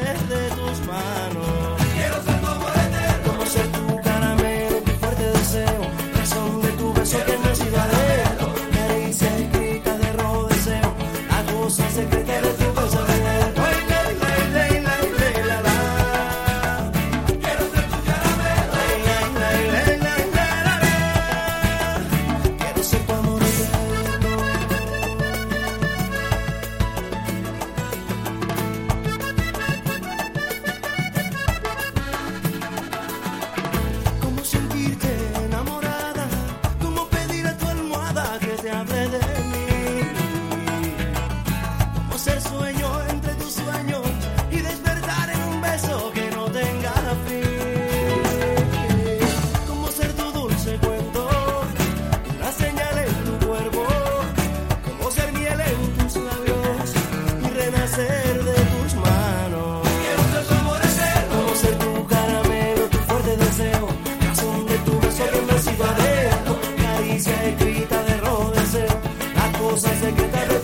de tus manos. Quiero ser tu amor eterno, como ser tu caramelo, tu fuerte deseo, razón de tu beso que me ha sido adentro, caricia escrita de rojo deseo, la cosa secreta de tu pensamiento. Ser sueño entre tus sueños y despertar en un beso que no tenga fin. Como ser tu dulce cuento, una señal en tu cuerpo, como ser miel en tus labios y renacer de tus manos. Quiero ser tu amor eterno, como ser tu caramelo, tu fuerte deseo, razón de tu beso que me sigo adentro, caricia escrita de rojo deseo, la cosa secreta de